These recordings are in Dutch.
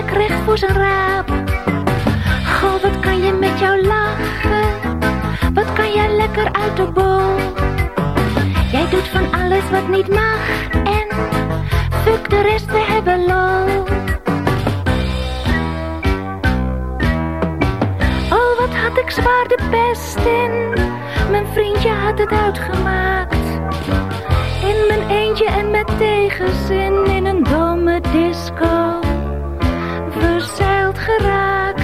bek recht voor zijn raap. Goh, wat kan je met jou lachen? Wat kan jij lekker uit de bol? Jij doet van alles wat niet mag en fuck de rest, we hebben lol. Oh, wat had ik zwaar de pest in. Mijn vriendje had het uitgemaakt. In mijn eentje en met tegenzin in een domme disco verzeild geraakt.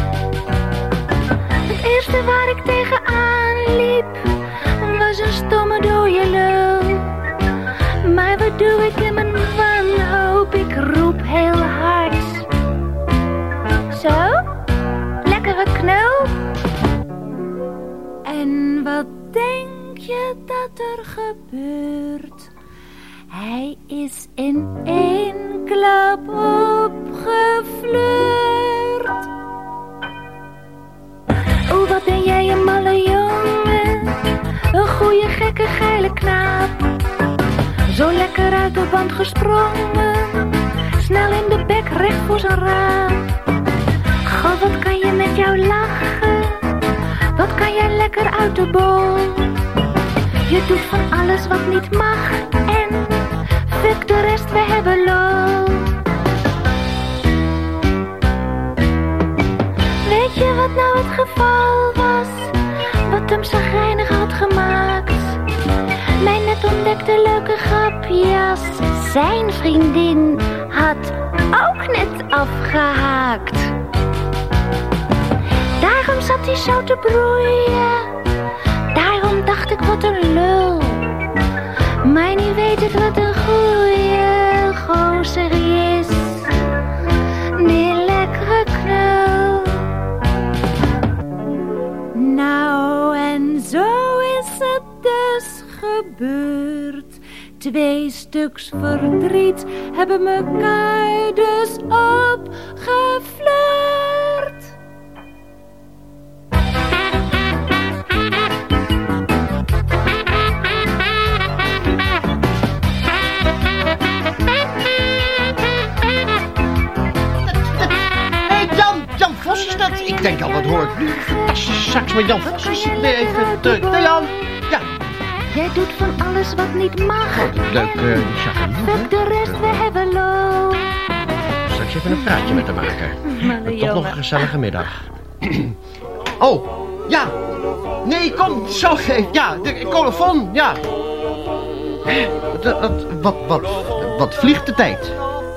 Het eerste waar ik tegenaan liep was een stomme dode lul. Maar wat doe ik in mijn wanhoop? Ik roep heel hard. Zo, lekkere knul. En wat denk je dat er gebeurt? Hij is in één klap opgeflirt. Oh, wat ben jij een malle jongen. Een goeie gekke geile knaap. Zo lekker uit de band gesprongen. Snel in de bek recht voor zijn raam. God, wat kan je met jou lachen? Wat kan jij lekker uit de bol? Je doet van alles wat niet mag en fuck de rest, we hebben lol. Weet je wat nou het geval was? Wat hem chagrijnig had gemaakt? Mijn net ontdekte leuke grapjas. Zijn vriendin had ook net afgehaakt. Daarom zat hij zo te broeien. Daarom dacht ik wat een lul. Maar nu weet ik wat een goeie gozer is. Die lekkere knul. Nou en zo is het dus gebeurd. 2 stuks verdriet hebben mekaar dus opgeflirt. Ik denk al, wat hoor ik nu? Fantastische sax met Jan Vos. Ik zit weer even terug. Jan, ja. Jij doet van alles wat niet mag. Leuk, fuck de rest, we hebben lol. Straks even een praatje met hem maken. Toch nog een gezellige middag. Oh, ja. Nee, kom, zo. Ja, de colofon, ja. Wat vliegt de tijd?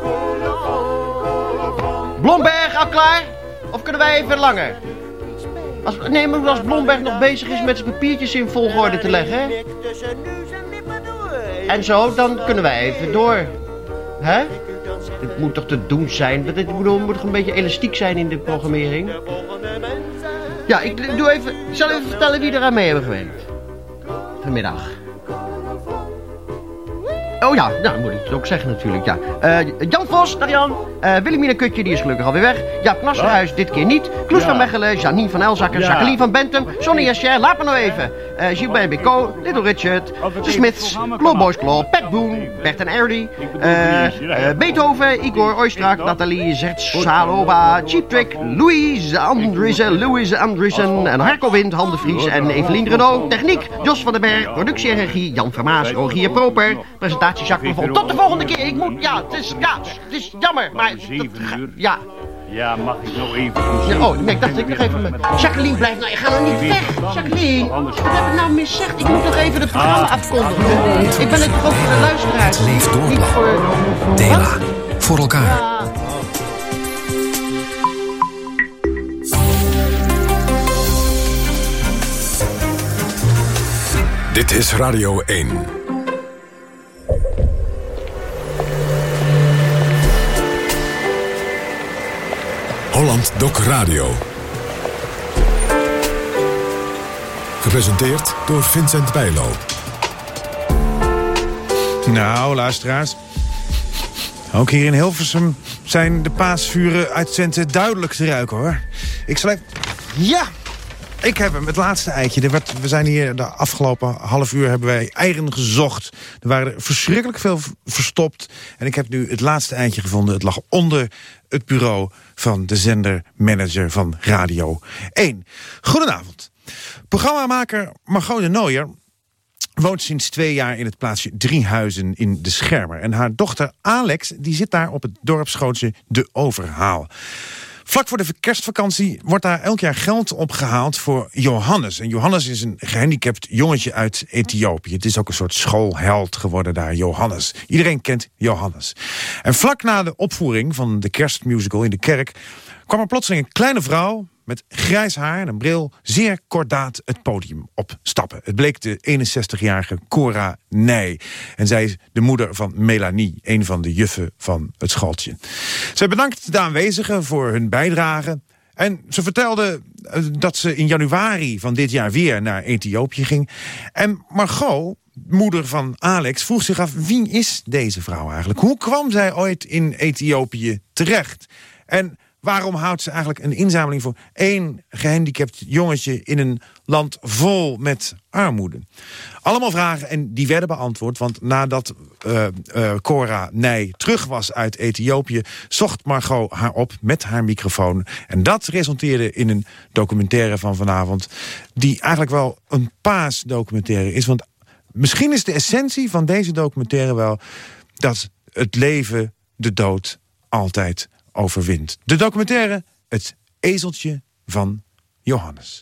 Blomberg, al klaar? Of kunnen wij even langer? Als Blomberg nog bezig is met zijn papiertjes in volgorde te leggen. En zo, dan kunnen wij even door. Hè? Het moet toch te doen zijn? Het moet toch een beetje elastiek zijn in de programmering? Ja, ik zal even vertellen wie er aan mee hebben gewerkt. Vanmiddag. Oh ja, nou moet ik het ook zeggen natuurlijk, ja. Jan Vos, dag Jan. Willemina Kutje, die is gelukkig alweer weg. Jaap Knasserhuis, dit keer niet. Kloes van Mechelen, Janine van Elzakker, Jacqueline van Bentum, Sonny Escher, laat me nou even. Gilbert Bicot, Little Richard, The Smiths, Claw Boys Claw, Pat Boone, Bert en Erdy, Beethoven, Igor Oistrakh, Nathalie Zertsalova, Cheap Trick, Louise Andriessen en Harco Wind, Han de Vries en Evelien Renaud. Techniek, Jos van den Berg, productie en regie, Jan Vermaas, Rogier Proper, presentatie Jacques Plafond. Tot de volgende keer, het is jammer, maar... Ja. Ja, mag ik nou even... Ja, nee, ik dacht ik nog even... Jacqueline, blijf nou, je gaat nog niet weg. Jacqueline, wat heb ik nou miszegd? Ik moet nog even het programma afkondigen. Ik ben het toch ook voor de luisteraars. Het leeft door. Niet voor... Dela. Voor elkaar. Ja. Dit is Radio 1. Holland Doc Radio. Gepresenteerd door Vincent Bijlo. Nou, luisteraars. Ook hier in Hilversum zijn de paasvuren uit Twente duidelijk te ruiken, hoor. Ik zal even... Ja! Ik heb hem, het laatste eitje. We zijn hier de afgelopen half uur hebben wij eieren gezocht. Er waren er verschrikkelijk veel verstopt. En ik heb nu het laatste eitje gevonden. Het lag onder het bureau van de zendermanager van Radio 1. Goedenavond. Programmamaker Margot de Nooijer woont sinds 2 jaar in het plaatsje Driehuizen in de Schermer. En haar dochter Alex die zit daar op het dorpsgrootje De Overhaal. Vlak voor de kerstvakantie wordt daar elk jaar geld opgehaald voor Johannes. En Johannes is een gehandicapt jongetje uit Ethiopië. Het is ook een soort schoolheld geworden daar, Johannes. Iedereen kent Johannes. En vlak na de opvoering van de kerstmusical in de kerk kwam er plotseling een kleine vrouw met grijs haar en een bril zeer kordaat het podium opstappen. Het bleek de 61-jarige Cora Nij. En zij is de moeder van Melanie, een van de juffen van het schooltje. Zij bedankt de aanwezigen voor hun bijdrage. En ze vertelde dat ze in januari van dit jaar weer naar Ethiopië ging. En Margot, moeder van Alex, vroeg zich af, wie is deze vrouw eigenlijk? Hoe kwam zij ooit in Ethiopië terecht? En waarom houdt ze eigenlijk een inzameling voor 1 gehandicapt jongetje in een land vol met armoede? Allemaal vragen en die werden beantwoord. Want nadat Cora Nij terug was uit Ethiopië, zocht Margot haar op met haar microfoon. En dat resulteerde in een documentaire van vanavond, die eigenlijk wel een paasdocumentaire is. Want misschien is de essentie van deze documentaire wel dat het leven de dood altijd overwint. De documentaire Het ezeltje van Johannes.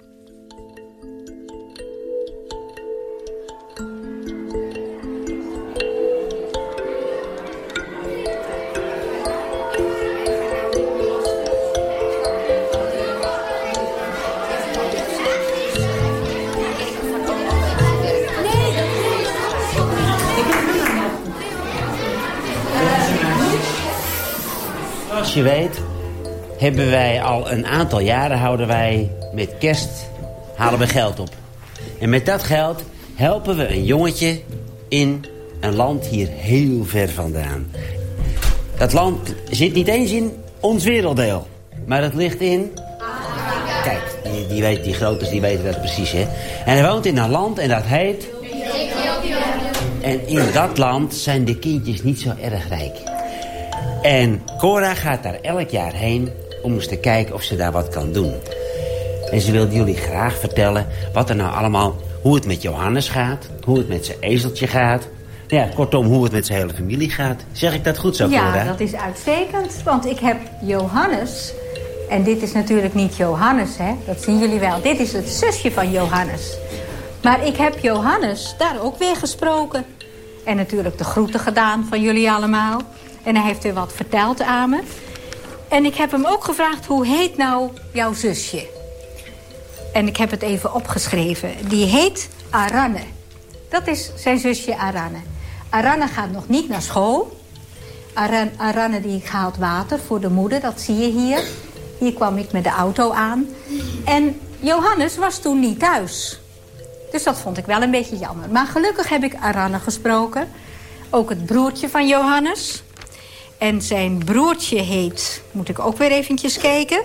Zoals je weet, hebben wij al een aantal jaren houden wij met kerst, halen we geld op. En met dat geld helpen we een jongetje in een land hier heel ver vandaan. Dat land zit niet eens in ons werelddeel, maar het ligt in... Kijk, die groters die weten dat precies, hè. En hij woont in een land en dat heet... En in dat land zijn de kindjes niet zo erg rijk. En Cora gaat daar elk jaar heen om eens te kijken of ze daar wat kan doen. En ze wilde jullie graag vertellen wat er nou allemaal... hoe het met Johannes gaat, hoe het met zijn ezeltje gaat. Ja, kortom, hoe het met zijn hele familie gaat. Zeg ik dat goed zo, Cora? Ja, dat is uitstekend. Want ik heb Johannes... en dit is natuurlijk niet Johannes, hè. Dat zien jullie wel. Dit is het zusje van Johannes. Maar ik heb Johannes daar ook weer gesproken. En natuurlijk de groeten gedaan van jullie allemaal. En hij heeft weer wat verteld aan me. En ik heb hem ook gevraagd, hoe heet nou jouw zusje? En ik heb het even opgeschreven. Die heet Aranne. Dat is zijn zusje Aranne. Aranne gaat nog niet naar school. Aranne die haalt water voor de moeder, dat zie je hier. Hier kwam ik met de auto aan. En Johannes was toen niet thuis. Dus dat vond ik wel een beetje jammer. Maar gelukkig heb ik Aranne gesproken. Ook het broertje van Johannes. En zijn broertje heet... Moet ik ook weer eventjes kijken.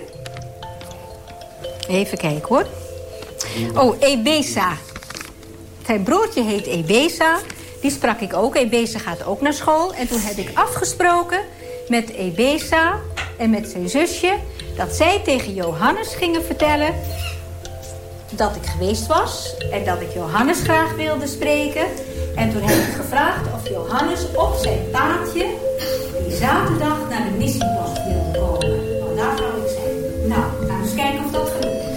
Even kijken hoor. Oh, Ebesa. Zijn broertje heet Ebesa. Die sprak ik ook. Ebesa gaat ook naar school. En toen heb ik afgesproken met Ebesa en met zijn zusje... dat zij tegen Johannes gingen vertellen... dat ik geweest was en dat ik Johannes graag wilde spreken. En toen heb ik gevraagd of Johannes op zijn paardje... die zaterdag naar de missiepost wilde komen. Want daar zou ik zijn. Nou, we gaan eens kijken of dat gelukt is.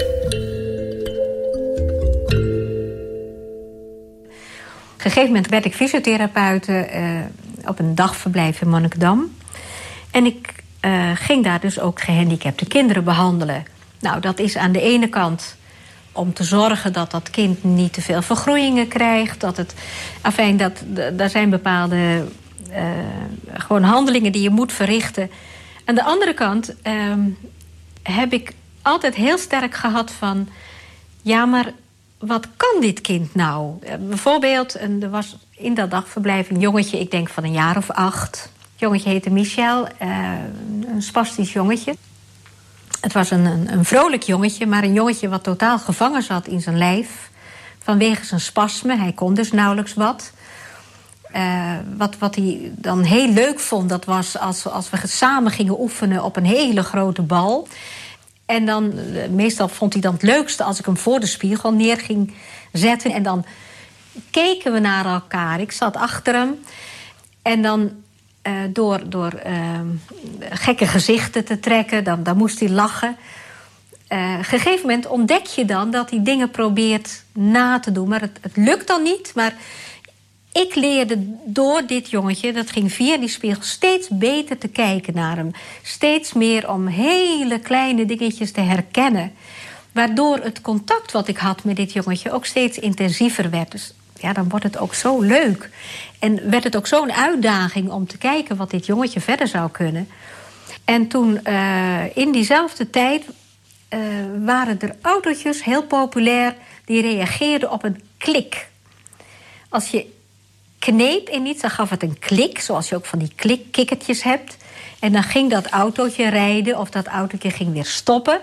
Op een gegeven moment werd ik fysiotherapeute op een dagverblijf in Monnikendam. En ik ging daar dus ook gehandicapte kinderen behandelen. Nou, dat is aan de ene kant om te zorgen dat dat kind niet te veel vergroeien krijgt. Daar zijn bepaalde gewoon handelingen die je moet verrichten. Aan de andere kant heb ik altijd heel sterk gehad van... ja, maar wat kan dit kind nou? Bijvoorbeeld, er was in dat dagverblijf een jongetje... ik denk van een jaar of 8. Het jongetje heette Michel, een spastisch jongetje. Het was een vrolijk jongetje, maar een jongetje wat totaal gevangen zat in zijn lijf. Vanwege zijn spasme, hij kon dus nauwelijks wat. Wat hij dan heel leuk vond, dat was als we samen gingen oefenen op een hele grote bal. En dan, meestal vond hij dan het leukste als ik hem voor de spiegel neer ging zetten. En dan keken we naar elkaar. Ik zat achter hem. En dan door gekke gezichten te trekken, dan moest hij lachen. Op een gegeven moment ontdek je dan dat hij dingen probeert na te doen. Maar het lukt dan niet. Maar ik leerde door dit jongetje, dat ging via die spiegel, steeds beter te kijken naar hem. Steeds meer om hele kleine dingetjes te herkennen. Waardoor het contact wat ik had met dit jongetje ook steeds intensiever werd. Dus ja, dan wordt het ook zo leuk. En werd het ook zo'n uitdaging om te kijken wat dit jongetje verder zou kunnen. En toen, in diezelfde tijd, waren er autootjes heel populair die reageerden op een klik. Als je kneep in iets, dan gaf het een klik, zoals je ook van die klikkertjes hebt. En dan ging dat autootje rijden of dat autootje ging weer stoppen.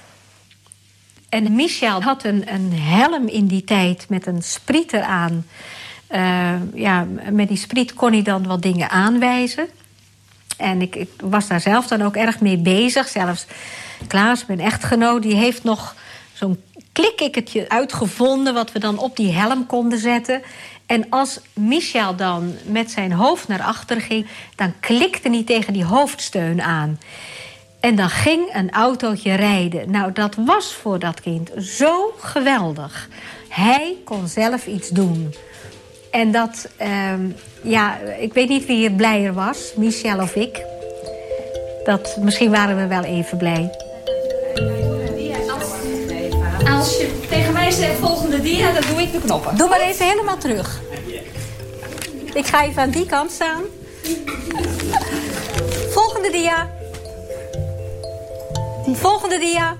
En Michel had een helm in die tijd met een spriet eraan. Met die spriet kon hij dan wat dingen aanwijzen. En ik was daar zelf dan ook erg mee bezig. Zelfs Klaas, mijn echtgenoot, die heeft nog zo'n klikkikkertje uitgevonden wat we dan op die helm konden zetten. En als Michel dan met zijn hoofd naar achter ging, dan klikte hij tegen die hoofdsteun aan. En dan ging een autootje rijden. Nou, dat was voor dat kind zo geweldig. Hij kon zelf iets doen. En dat, ik weet niet wie hier blijer was, Michel of ik. Misschien waren we wel even blij. Als je tegen mij zegt volgende dia, dan doe ik de knoppen. Doe maar even helemaal terug. Ik ga even aan die kant staan. Volgende dia. Volgende dia.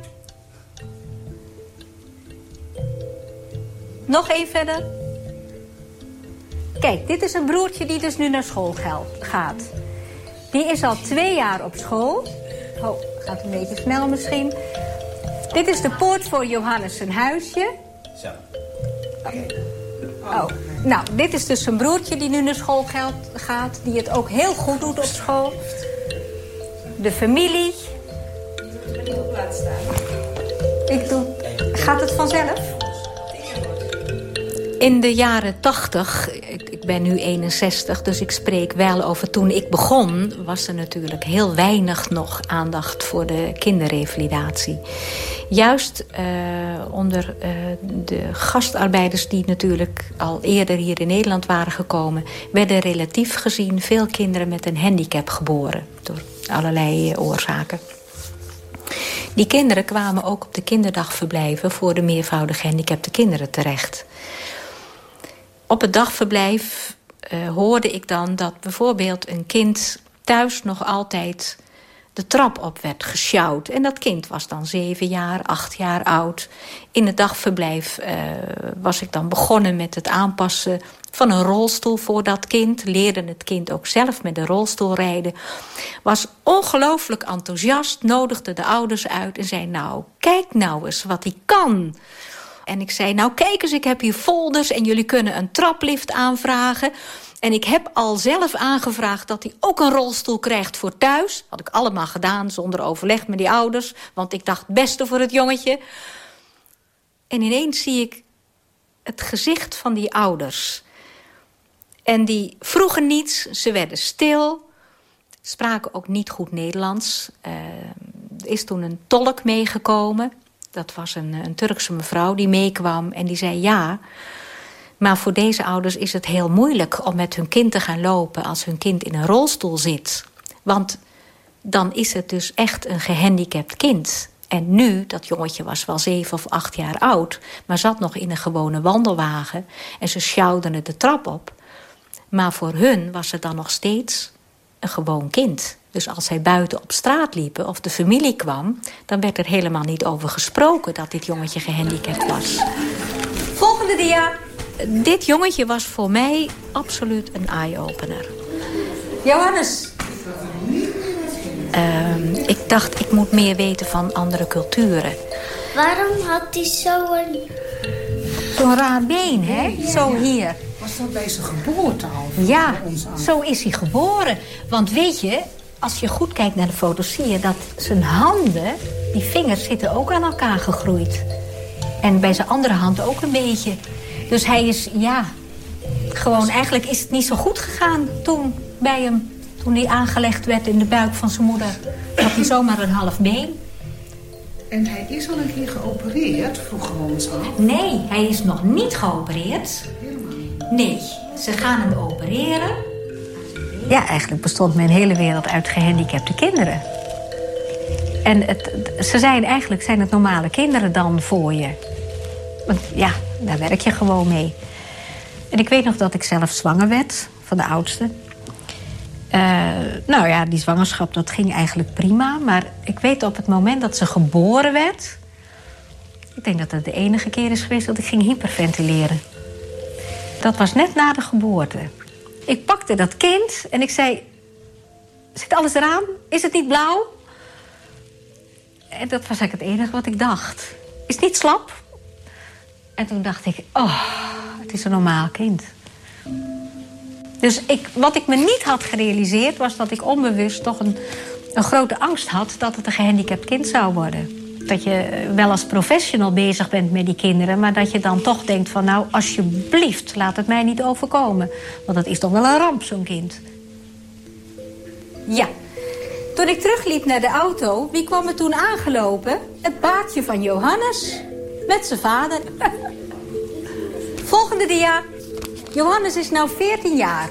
Nog één verder. Kijk, dit is een broertje die dus nu naar school gaat. Die is al 2 jaar op school. Oh, gaat een beetje snel misschien. Dit is de poort voor Johannes zijn huisje. Zo. Oh. Nou, dit is dus zijn broertje die nu naar school gaat. Die het ook heel goed doet op school. De familie. Gaat het vanzelf? In de jaren 80, ik ben nu 61, dus ik spreek wel over toen ik begon, was er natuurlijk heel weinig nog aandacht voor de kinderrevalidatie. Juist onder de gastarbeiders die natuurlijk al eerder hier in Nederland waren gekomen, werden relatief gezien veel kinderen met een handicap geboren. Door allerlei oorzaken. Die kinderen kwamen ook op de kinderdagverblijven voor de meervoudig gehandicapte kinderen terecht. Op het dagverblijf hoorde ik dan dat bijvoorbeeld een kind thuis nog altijd de trap op werd gesjouwd. En dat kind was dan 7 jaar, 8 jaar oud. In het dagverblijf was ik dan begonnen met het aanpassen van een rolstoel voor dat kind. Leerde het kind ook zelf met de rolstoel rijden. Was ongelooflijk enthousiast, nodigde de ouders uit en zei: nou, kijk nou eens wat hij kan. En ik zei: nou, kijk eens, ik heb hier folders en jullie kunnen een traplift aanvragen. En ik heb al zelf aangevraagd dat hij ook een rolstoel krijgt voor thuis. Had ik allemaal gedaan zonder overleg met die ouders. Want ik dacht het beste voor het jongetje. En ineens zie ik het gezicht van die ouders. En die vroegen niets, ze werden stil. Spraken ook niet goed Nederlands. Er is toen een tolk meegekomen. Dat was een Turkse mevrouw die meekwam en die zei: ja, maar voor deze ouders is het heel moeilijk om met hun kind te gaan lopen als hun kind in een rolstoel zit. Want dan is het dus echt een gehandicapt kind. En nu, dat jongetje was wel 7 of 8 jaar oud, maar zat nog in een gewone wandelwagen en ze sjouwden het de trap op. Maar voor hun was het dan nog steeds een gewoon kind. Dus als zij buiten op straat liepen of de familie kwam, dan werd er helemaal niet over gesproken dat dit jongetje gehandicapt was. Volgende dia. Dit jongetje was voor mij absoluut een eye-opener. Johannes. Ik dacht, ik moet meer weten van andere culturen. Waarom had hij zo'n raar been, hè? Ja, zo hier. Was dat bij zijn geboorte al? Ja, zo is hij geboren. Want weet je, als je goed kijkt naar de foto's, zie je dat zijn handen, die vingers zitten ook aan elkaar gegroeid. En bij zijn andere hand ook een beetje. Dus hij is, gewoon eigenlijk is het niet zo goed gegaan toen bij hem. Toen hij aangelegd werd in de buik van zijn moeder, had hij zomaar een half been. En hij is al een keer geopereerd, vroeger ons al? Nee, hij is nog niet geopereerd. Nee, ze gaan hem opereren. Ja, eigenlijk bestond mijn hele wereld uit gehandicapte kinderen. En eigenlijk zijn het normale kinderen dan voor je. Want ja, daar werk je gewoon mee. En ik weet nog dat ik zelf zwanger werd van de oudste. Die zwangerschap, dat ging eigenlijk prima. Maar ik weet op het moment dat ze geboren werd, ik denk dat het de enige keer is geweest dat ik ging hyperventileren. Dat was net na de geboorte. Ik pakte dat kind en ik zei, zit alles eraan? Is het niet blauw? En dat was eigenlijk het enige wat ik dacht. Is het niet slap? En toen dacht ik, het is een normaal kind. Dus wat ik me niet had gerealiseerd was dat ik onbewust toch een grote angst had dat het een gehandicapt kind zou worden. Dat je wel als professional bezig bent met die kinderen, maar dat je dan toch denkt van nou, alsjeblieft, laat het mij niet overkomen. Want dat is toch wel een ramp, zo'n kind. Ja. Toen ik terugliep naar de auto, wie kwam er toen aangelopen? Het paardje van Johannes met zijn vader. Volgende dia. Johannes is nou 14 jaar.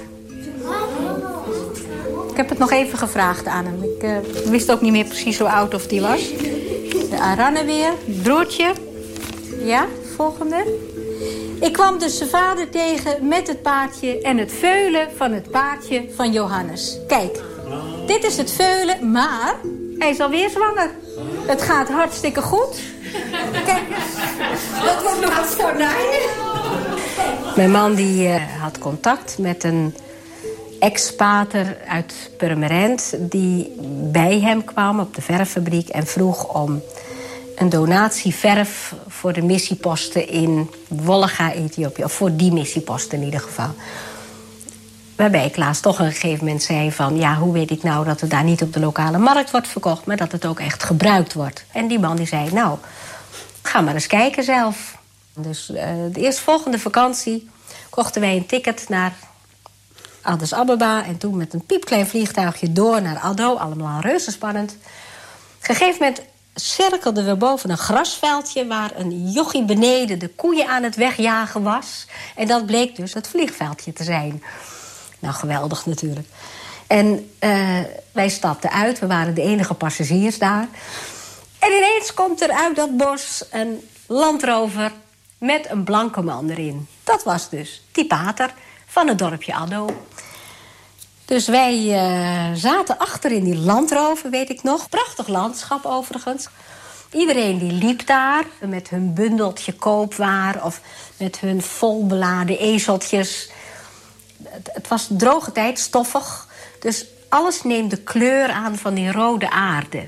Ik heb het nog even gevraagd aan hem. Ik wist ook niet meer precies hoe oud of die was. De Aranne weer, broertje. Ja, volgende. Ik kwam dus zijn vader tegen met het paardje en het veulen van het paardje van Johannes. Kijk, dit is het veulen, maar hij is alweer zwanger. Het gaat hartstikke goed. Kijk, dat wordt nog wat konijn. Mijn man die had contact met een ex-pater uit Purmerend die bij hem kwam op de verffabriek en vroeg om een donatie verf voor de missieposten in Wolga, Ethiopië. Of voor die missieposten in ieder geval. Waarbij Klaas toch op een gegeven moment zei van, ja, hoe weet ik nou dat het daar niet op de lokale markt wordt verkocht, maar dat het ook echt gebruikt wordt. En die man die zei, nou, ga maar eens kijken zelf. Dus de eerstvolgende vakantie kochten wij een ticket naar Addis Ababa en toen met een piepklein vliegtuigje door naar Addo. Allemaal reuze spannend. Op een gegeven moment cirkelden we boven een grasveldje waar een jochie beneden de koeien aan het wegjagen was. En dat bleek dus het vliegveldje te zijn. Nou, geweldig natuurlijk. En wij stapten uit, we waren de enige passagiers daar. En ineens komt er uit dat bos een landrover met een blanke man erin. Dat was dus die pater van het dorpje Addo. Dus wij zaten achter in die landrover, weet ik nog. Prachtig landschap overigens. Iedereen die liep daar met hun bundeltje koopwaar of met hun volbeladen ezeltjes. Het was droge tijd, stoffig. Dus alles neemt de kleur aan van die rode aarde.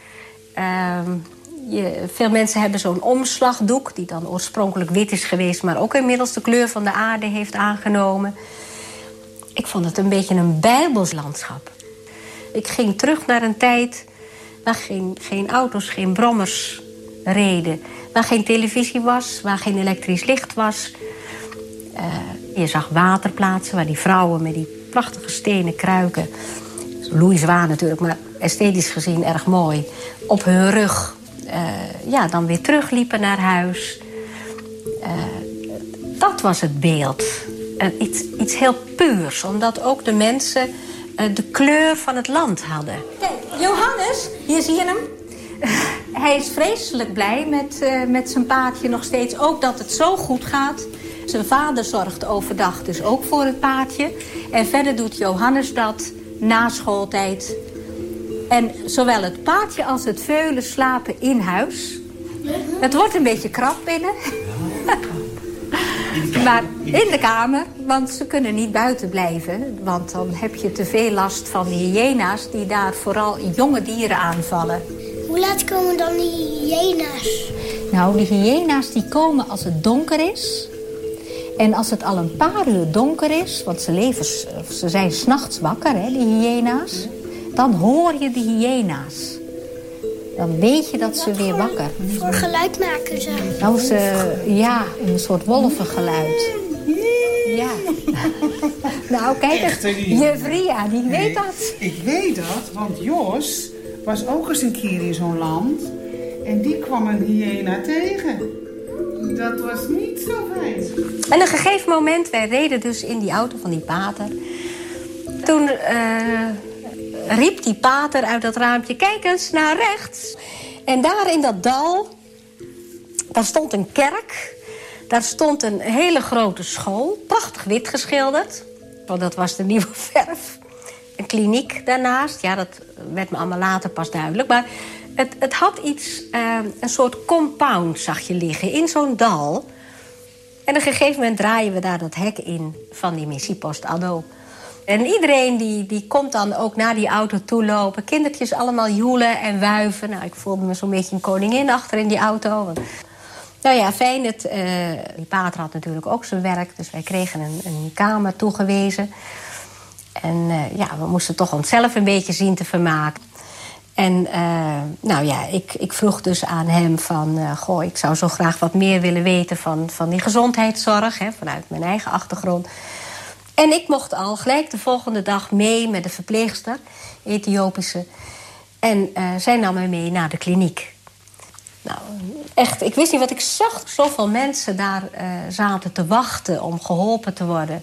Veel mensen hebben zo'n omslagdoek die dan oorspronkelijk wit is geweest, maar ook inmiddels de kleur van de aarde heeft aangenomen. Ik vond het een beetje een bijbels landschap. Ik ging terug naar een tijd waar geen auto's, geen brommers reden. Waar geen televisie was, waar geen elektrisch licht was. Je zag waterplaatsen waar die vrouwen met die prachtige stenen kruiken, Louis Zwaan natuurlijk, maar esthetisch gezien erg mooi, op hun rug dan weer terugliepen naar huis. Dat was het beeld. Iets heel puurs, omdat ook de mensen de kleur van het land hadden. Kijk, Johannes, hier zie je hem. Hij is vreselijk blij met zijn paardje nog steeds. Ook dat het zo goed gaat. Zijn vader zorgt overdag dus ook voor het paardje. En verder doet Johannes dat na schooltijd. En zowel het paardje als het veulen slapen in huis. Het wordt een beetje krap binnen. Maar in de kamer, Want ze kunnen niet buiten blijven. Want dan heb je te veel last van de hyena's die daar vooral jonge dieren aanvallen. Hoe laat komen dan die hyena's? Nou, die hyena's die komen als het donker is. En als het al een paar uur donker is, want ze zijn 's nachts wakker, hè, die hyena's. Dan hoor je de hyena's. Dan weet je dat ze weer wakker. Voor geluid maken ze? Nou, een soort wolvengeluid. Ja. Nou, kijk eens, juf Ria, die weet dat. Ik weet dat, want Jos was ook eens een keer in zo'n land. En die kwam een hyena tegen. Dat was niet zo fijn. En op een gegeven moment, wij reden dus in die auto van die pater. Toen riep die pater uit dat raampje, kijk eens naar rechts. En daar in dat dal, daar stond een kerk. Daar stond een hele grote school, prachtig wit geschilderd. Want dat was de nieuwe verf. Een kliniek daarnaast, ja, dat werd me allemaal later pas duidelijk. Maar het had iets, een soort compound zag je liggen in zo'n dal. En op een gegeven moment draaien we daar dat hek in van die missiepost Addo. En iedereen die komt dan ook naar die auto toe lopen. Kindertjes allemaal joelen en wuiven. Nou, ik voelde me zo'n beetje een koningin achter in die auto. Nou ja, fijn. Die pater had natuurlijk ook zijn werk. Dus wij kregen een kamer toegewezen. En we moesten toch onszelf een beetje zien te vermaken. En ik vroeg dus aan hem van... ik zou zo graag wat meer willen weten van die gezondheidszorg. Hè, vanuit mijn eigen achtergrond. En ik mocht al gelijk de volgende dag mee met de verpleegster, Ethiopische. En zij nam mij mee naar de kliniek. Nou, echt, ik wist niet wat ik zag. Zoveel mensen daar zaten te wachten om geholpen te worden.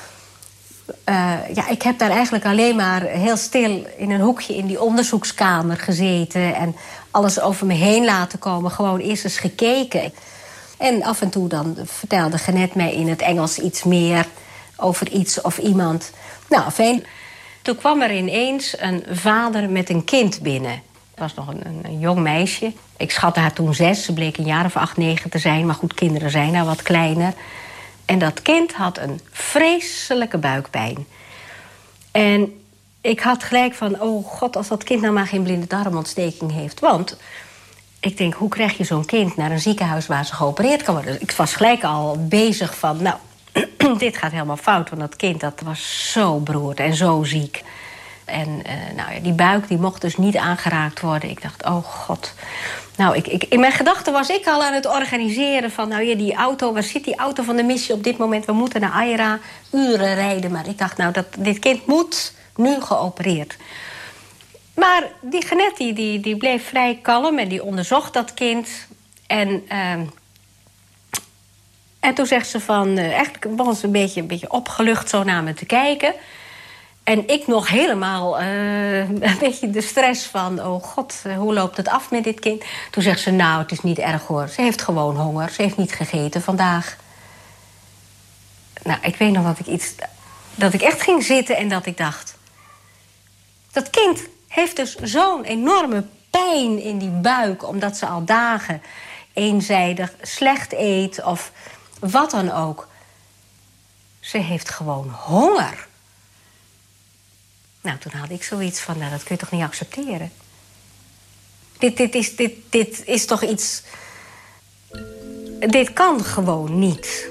Ik heb daar eigenlijk alleen maar heel stil in een hoekje in die onderzoekskamer gezeten. En alles over me heen laten komen. Gewoon eerst eens gekeken. En af en toe dan vertelde Genet mij in het Engels iets meer over iets of iemand. Nou, fijn. Toen kwam er ineens een vader met een kind binnen. Het was nog een jong meisje. Ik schatte haar toen 6. Ze bleek een jaar of 8, 9 te zijn. Maar goed, kinderen zijn nou wat kleiner. En dat kind had een vreselijke buikpijn. En ik had gelijk van, oh god, als dat kind nou maar geen blinde darmontsteking heeft. Want ik denk, hoe krijg je zo'n kind naar een ziekenhuis waar ze geopereerd kan worden? Dus ik was gelijk al bezig van, nou, dit gaat helemaal fout. Want dat kind dat was zo beroerd en zo ziek. En die buik die mocht dus niet aangeraakt worden. Ik dacht, oh god. Nou, in mijn gedachten was ik al aan het organiseren van... nou ja, die auto, waar zit die auto van de missie op dit moment? We moeten naar Aira, uren rijden. Maar ik dacht, nou, dit kind moet nu geopereerd. Maar die Genet, die bleef vrij kalm en die onderzocht dat kind. En toen zegt ze van... eigenlijk begon ze een beetje opgelucht zo naar me te kijken... En ik nog helemaal een beetje de stress van... oh god, hoe loopt het af met dit kind? Toen zegt ze, nou, het is niet erg hoor. Ze heeft gewoon honger. Ze heeft niet gegeten vandaag. Nou, ik weet nog dat ik echt ging zitten en dat ik dacht... dat kind heeft dus zo'n enorme pijn in die buik... omdat ze al dagen eenzijdig slecht eet of wat dan ook. Ze heeft gewoon honger. Nou, toen had ik zoiets van, nou, dat kun je toch niet accepteren? Dit is toch iets... Dit kan gewoon niet.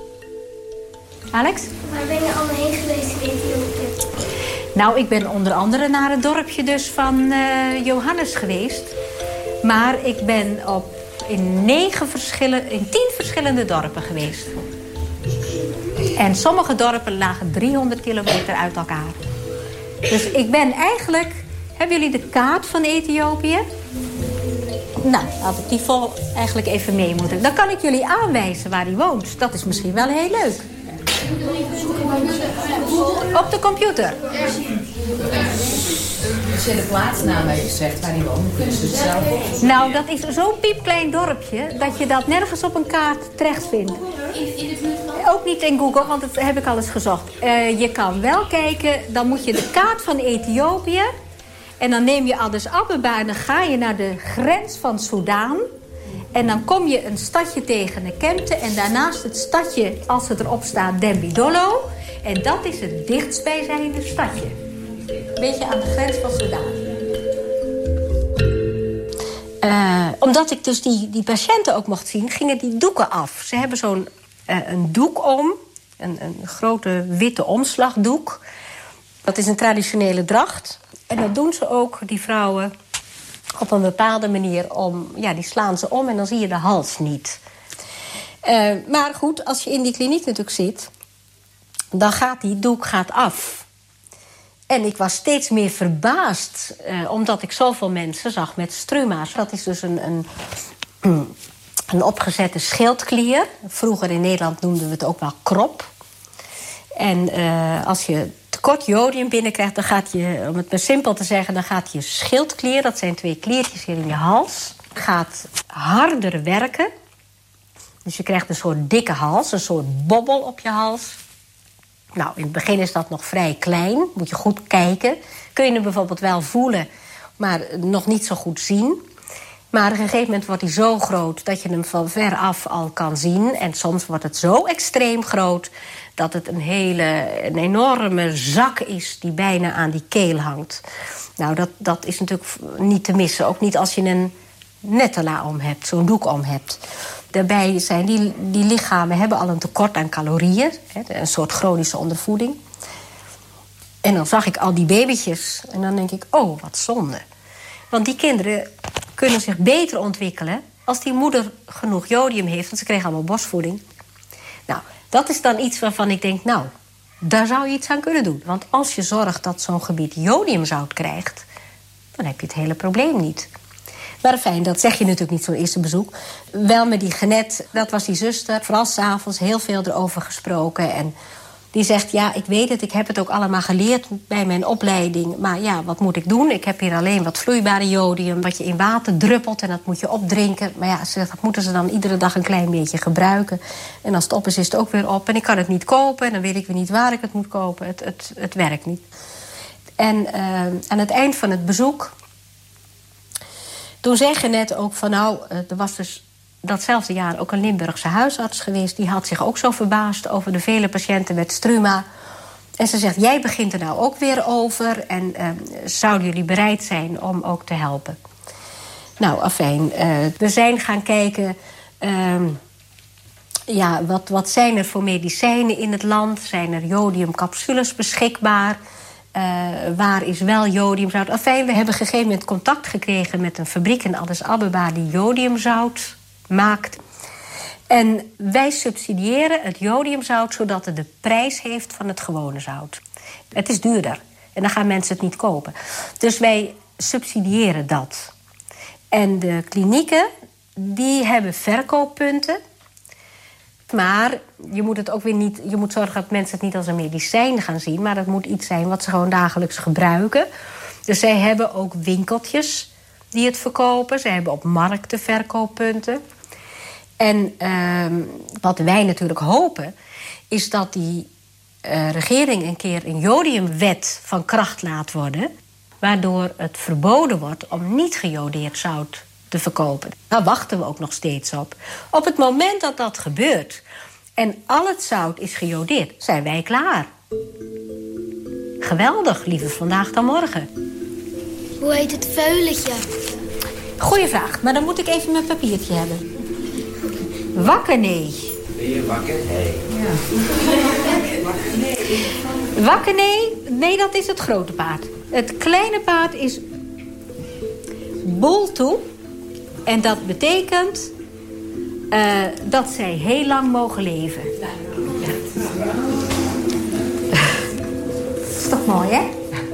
Alex? Waar ben je allemaal heen geweest in Ethiopië? Nou, ik ben onder andere naar het dorpje dus van Johannes geweest. Maar ik ben in 10 verschillende dorpen geweest. En sommige dorpen lagen 300 kilometer uit elkaar. Dus ik ben eigenlijk... Hebben jullie de kaart van Ethiopië? Nou, had ik die eigenlijk even mee moeten. Dan kan ik jullie aanwijzen waar hij woont. Dat is misschien wel heel leuk. Op de computer. Als je de plaatsnaam even zegt waar hij woont, kunnen ze het zelf. Nou, dat is zo'n piepklein dorpje... dat je dat nergens op een kaart terecht vindt. Ook niet in Google, want dat heb ik al eens gezocht. Je kan wel kijken, dan moet je de kaart van Ethiopië... en dan neem je Addis Abeba en dan ga je naar de grens van Soudaan... En dan kom je een stadje tegen, een Kempten. En daarnaast het stadje, als het erop staat, Dembidollo. En dat is het dichtstbijzijnde stadje. Een beetje aan de grens van Soudaan. Omdat ik dus die patiënten ook mocht zien, gingen die doeken af. Ze hebben zo'n een doek om. Een grote witte omslagdoek. Dat is een traditionele dracht. En dat doen ze ook, die vrouwen, op een bepaalde manier om. Ja, die slaan ze om en dan zie je de hals niet. Maar goed, als je in die kliniek natuurlijk zit, dan gaat die doek af. En ik was steeds meer verbaasd, omdat ik zoveel mensen zag met struma's. Dat is dus een opgezette schildklier. Vroeger in Nederland noemden we het ook wel krop. En als je tekort jodium binnenkrijgt, dan gaat je, om het maar simpel te zeggen, dan gaat je schildklier, dat zijn 2 kliertjes hier in je hals, gaat harder werken. Dus je krijgt een soort dikke hals, een soort bobbel op je hals. Nou, in het begin is dat nog vrij klein. Moet je goed kijken. Kun je hem bijvoorbeeld wel voelen, maar nog niet zo goed zien. Maar op een gegeven moment wordt hij zo groot dat je hem van ver af al kan zien. En soms wordt het zo extreem groot dat het een enorme zak is die bijna aan die keel hangt. Nou, dat is natuurlijk niet te missen. Ook niet als je een nettela om hebt, zo'n doek om hebt. Daarbij zijn die lichamen hebben al een tekort aan calorieën. Een soort chronische ondervoeding. En dan zag ik al die babytjes. En dan denk ik, oh, wat zonde. Want die kinderen kunnen zich beter ontwikkelen als die moeder genoeg jodium heeft. Want ze kregen allemaal borstvoeding. Nou, dat is dan iets waarvan ik denk, nou, daar zou je iets aan kunnen doen. Want als je zorgt dat zo'n gebied jodiumzout krijgt, dan heb je het hele probleem niet. Maar fijn, dat zeg je natuurlijk niet zo'n eerste bezoek. Wel met die Genet, dat was die zuster. Vooral 's avonds heel veel erover gesproken. En die zegt, ja, ik weet het, ik heb het ook allemaal geleerd bij mijn opleiding. Maar ja, wat moet ik doen? Ik heb hier alleen wat vloeibare jodium, wat je in water druppelt en dat moet je opdrinken. Maar ja, ze zegt, dat moeten ze dan iedere dag een klein beetje gebruiken. En als het op is, is het ook weer op. En ik kan het niet kopen en dan weet ik weer niet waar ik het moet kopen. Het werkt niet. En aan het eind van het bezoek, toen zei Genet ook van, nou, er was dus datzelfde jaar ook een Limburgse huisarts geweest. Die had zich ook zo verbaasd over de vele patiënten met struma. En ze zegt, jij begint er nou ook weer over. En zouden jullie bereid zijn om ook te helpen? Nou, afijn. We zijn gaan kijken, wat zijn er voor medicijnen in het land? Zijn er jodiumcapsules beschikbaar? Waar is wel jodiumzout? Afijn, we hebben op een gegeven moment contact gekregen met een fabriek in Addis Abeba die jodiumzout maakt. En wij subsidiëren het jodiumzout zodat het de prijs heeft van het gewone zout. Het is duurder en dan gaan mensen het niet kopen. Dus wij subsidiëren dat. En de klinieken, die hebben verkooppunten. Maar je moet het ook weer niet. Je moet zorgen dat mensen het niet als een medicijn gaan zien, maar het moet iets zijn wat ze gewoon dagelijks gebruiken. Dus zij hebben ook winkeltjes die het verkopen. Zij hebben op markten verkooppunten. En wat wij natuurlijk hopen, is dat die regering een keer een jodiumwet van kracht laat worden, waardoor het verboden wordt om niet gejodeerd zout te verkopen. Daar wachten we ook nog steeds op. Op het moment dat dat gebeurt en al het zout is gejodeerd, zijn wij klaar. Geweldig, liever vandaag dan morgen. Hoe heet het veulentje? Goeie vraag, maar dan moet ik even mijn papiertje hebben. Wakkenee. Ben je wakker? Nee. Ja. Wakkenee, nee, dat is het grote paard. Het kleine paard is Boltoe. En dat betekent dat zij heel lang mogen leven. Ja. Dat is toch mooi, hè?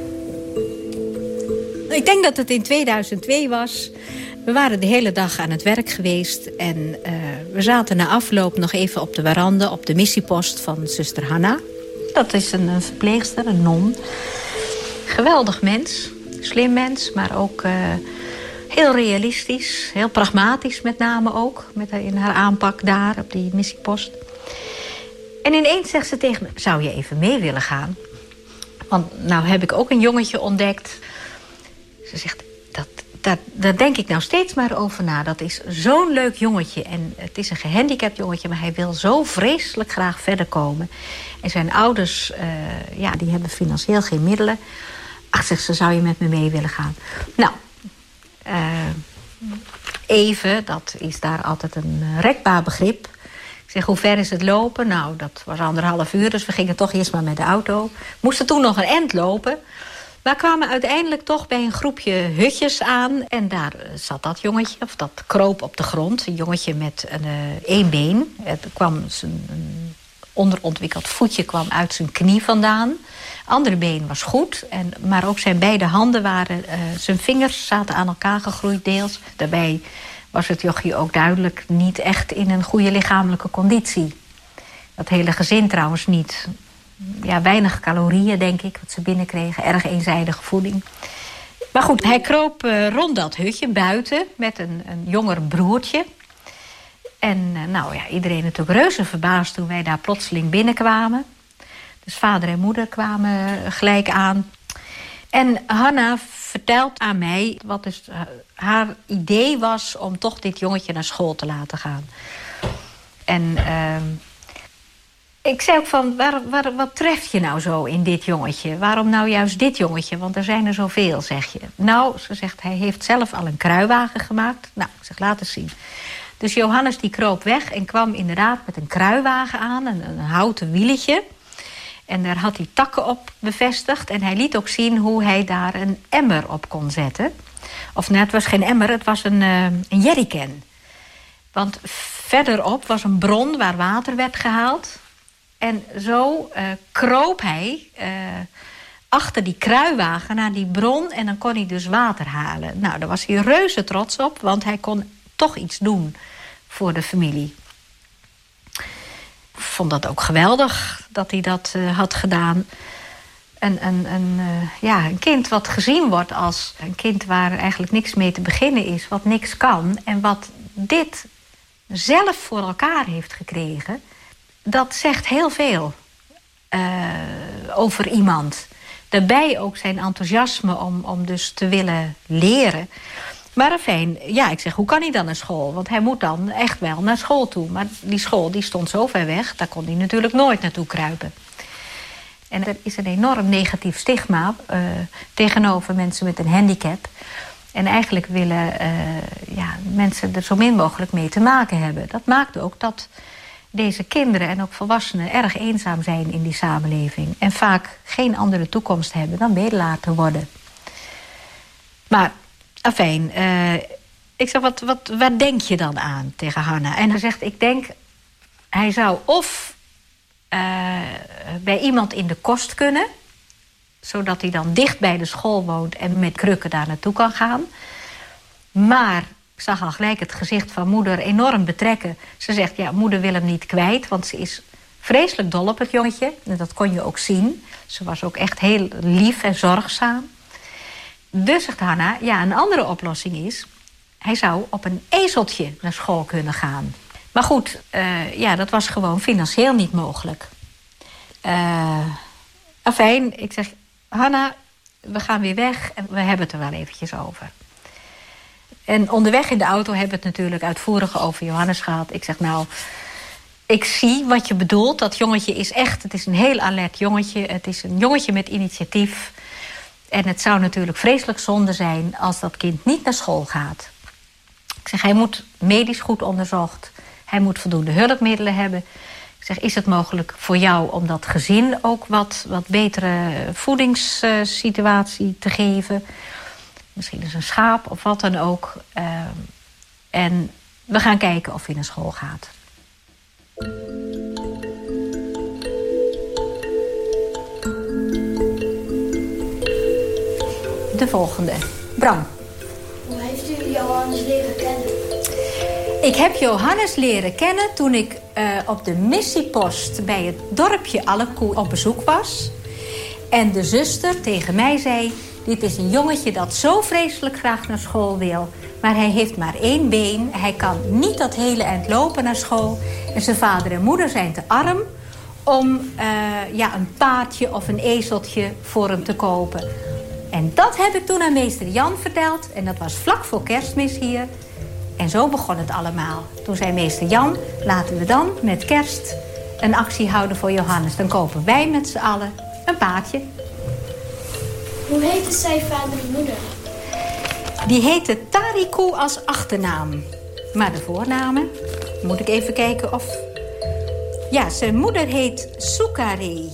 Ik denk dat het in 2002 was. We waren de hele dag aan het werk geweest. En we zaten na afloop nog even op de veranda, op de missiepost van zuster Hanna. Dat is een verpleegster, een non. Geweldig mens, slim mens, maar ook heel realistisch, heel pragmatisch met name ook. In haar aanpak daar op die missiepost. En ineens zegt ze tegen me, zou je even mee willen gaan? Want nou heb ik ook een jongetje ontdekt. Ze zegt, daar denk ik nou steeds maar over na. Dat is zo'n leuk jongetje. En het is een gehandicapt jongetje, maar hij wil zo vreselijk graag verder komen. En zijn ouders, die hebben financieel geen middelen. Ach, zegt ze, zou je met me mee willen gaan? Nou, even, dat is daar altijd een rekbaar begrip. Ik zeg, hoe ver is het lopen? Nou, dat was 1,5 uur, dus we gingen toch eerst maar met de auto. Moesten toen nog een end lopen. Maar kwamen uiteindelijk toch bij een groepje hutjes aan. En daar zat dat jongetje, of dat kroop op de grond. Een jongetje met één been. Het kwam een onderontwikkeld voetje kwam uit zijn knie vandaan. Andere been was goed, maar ook zijn beide handen waren... zijn vingers zaten aan elkaar gegroeid deels. Daarbij was het jochie ook duidelijk niet echt in een goede lichamelijke conditie. Dat hele gezin trouwens niet. Ja, weinig calorieën, denk ik, wat ze binnenkregen. Erg eenzijdige voeding. Maar goed, hij kroop rond dat hutje buiten met een jonger broertje. En iedereen natuurlijk reuze verbaasd toen wij daar plotseling binnenkwamen. Dus vader en moeder kwamen gelijk aan. En Hanna vertelt aan mij wat dus haar idee was om toch dit jongetje naar school te laten gaan. En ik zei ook van, wat treft je nou zo in dit jongetje? Waarom nou juist dit jongetje? Want er zijn er zoveel, zeg je. Nou, ze zegt, hij heeft zelf al een kruiwagen gemaakt. Nou, ik zeg, laat eens zien. Dus Johannes die kroop weg en kwam inderdaad met een kruiwagen aan. Een houten wieletje. En daar had hij takken op bevestigd. En hij liet ook zien hoe hij daar een emmer op kon zetten. Of net, het was geen emmer, het was een jerrycan. Want verderop was een bron waar water werd gehaald. En zo kroop hij achter die kruiwagen naar die bron. En dan kon hij dus water halen. Nou, daar was hij reuze trots op, want hij kon toch iets doen voor de familie. Ik vond dat ook geweldig dat hij dat had gedaan. Een kind wat gezien wordt als een kind waar eigenlijk niks mee te beginnen is, wat niks kan en wat dit zelf voor elkaar heeft gekregen, dat zegt heel veel over iemand. Daarbij ook zijn enthousiasme om dus te willen leren. Maar fijn, ik zeg, hoe kan hij dan naar school? Want hij moet dan echt wel naar school toe. Maar die school die stond zo ver weg, daar kon hij natuurlijk nooit naartoe kruipen. En er is een enorm negatief stigma tegenover mensen met een handicap. En eigenlijk willen mensen er zo min mogelijk mee te maken hebben. Dat maakt ook dat deze kinderen en ook volwassenen erg eenzaam zijn in die samenleving. En vaak geen andere toekomst hebben dan bedelaar te worden. Maar, afijn, ik zeg, waar denk je dan aan tegen Hanna? En hij zegt, ik denk, hij zou of bij iemand in de kost kunnen, zodat hij dan dicht bij de school woont en met krukken daar naartoe kan gaan. Maar ik zag al gelijk het gezicht van moeder enorm betrekken. Ze zegt, ja, moeder wil hem niet kwijt, want ze is vreselijk dol op het jongetje. En dat kon je ook zien. Ze was ook echt heel lief en zorgzaam. Dus zegt Hanna, ja, een andere oplossing is, hij zou op een ezeltje naar school kunnen gaan. Maar goed, dat was gewoon financieel niet mogelijk. Afijn, ik zeg, Hanna, we gaan weer weg en we hebben het er wel eventjes over. En onderweg in de auto hebben we het natuurlijk uitvoerig over Johannes gehad. Ik zeg, nou, ik zie wat je bedoelt. Dat jongetje is echt, het is een heel alert jongetje. Het is een jongetje met initiatief. En het zou natuurlijk vreselijk zonde zijn als dat kind niet naar school gaat. Ik zeg, hij moet medisch goed onderzocht. Hij moet voldoende hulpmiddelen hebben. Ik zeg, is het mogelijk voor jou om dat gezin ook wat betere voedingssituatie te geven? Misschien is een schaap of wat dan ook. En we gaan kijken of hij naar school gaat. De volgende. Bram. Hoe heeft u Johannes leren kennen? Ik heb Johannes leren kennen toen ik op de missiepost bij het dorpje Allekoe op bezoek was. En de zuster tegen mij zei, dit is een jongetje dat zo vreselijk graag naar school wil. Maar hij heeft maar 1 been. Hij kan niet dat hele eind lopen naar school. En zijn vader en moeder zijn te arm om een paardje of een ezeltje voor hem te kopen. En dat heb ik toen aan meester Jan verteld. En dat was vlak voor Kerstmis hier. En zo begon het allemaal. Toen zei meester Jan, laten we dan met kerst een actie houden voor Johannes. Dan kopen wij met z'n allen een paardje. Hoe heette zijn vader en moeder? Die heette Tariku als achternaam. Maar de voornamen, moet ik even kijken of... Ja, zijn moeder heet Sukari.